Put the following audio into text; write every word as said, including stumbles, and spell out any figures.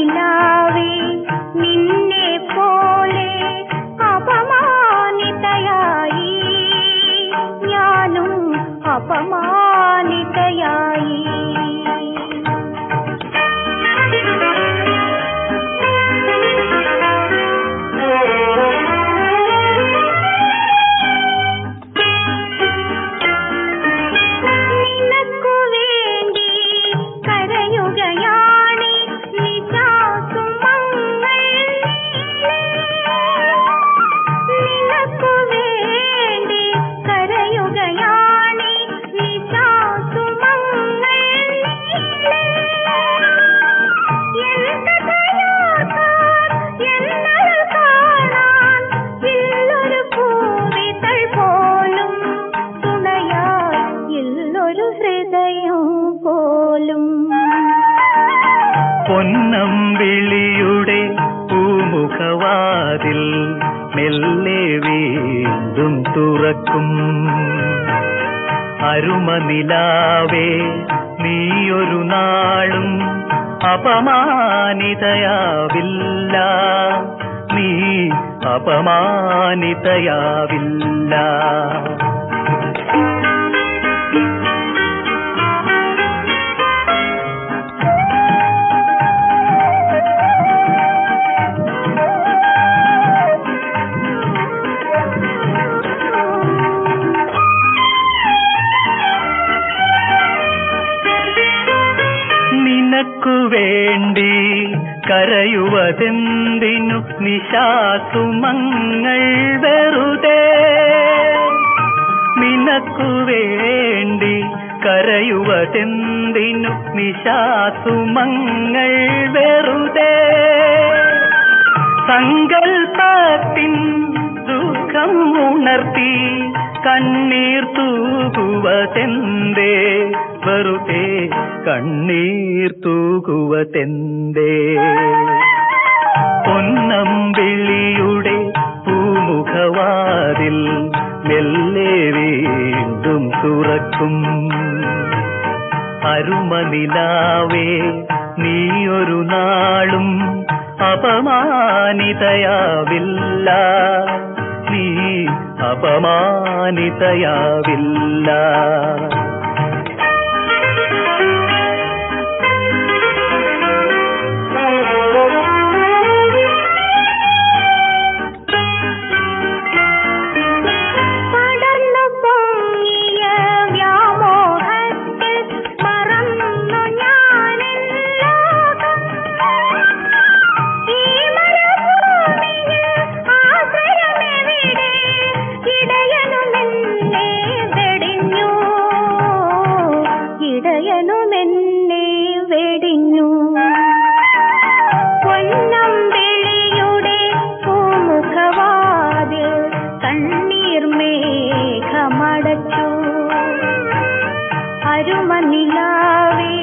നിലാവേ നിന്നെ പോലെ അപമാനിതയായി ഞാനും അപമാനിതയായി. പൊന്നമ്പിളിയുടെ പൂമുഖവാതിൽ മെല്ലെ വീണ്ടും തുറക്കും. അരുമനിലാവേ നീയൊരു നാളും അപമാനിതയാവില്ല, നീ അപമാനിതയാവില്ല. നിനക്കു വേണ്ടി കരയുവതെന്തിനു നിശാസുമങ്ങൾ വെറുതെ, നിനക്കു വേണ്ടി കരയുവതെന്തിനു നിശാസുമങ്ങൾ വെറുതെ. സങ്കൽപ്പത്തിൻ ദുഃഖം ഉണർത്തി കണ്ണീർ തൂകുവതെന്തേ, വെറുതെ കണ്ണീർ തൂകുവതെന്തേ. പൊന്നമ്പിളിയുടെ പൂമുഖവാതിൽ മെല്ലെ വീണ്ടും തുറക്കും. അരുമനിലാവേ നീയൊരു നാളും അപമാനിതയാവില്ല, നീ അപമാനിതയാവില്ല. പൊന്നമ്പിളിയുടെ പൂമുഖവാതിൽ കണ്ണീർ മേഘമടച്ചു. അരുമനിലാവേ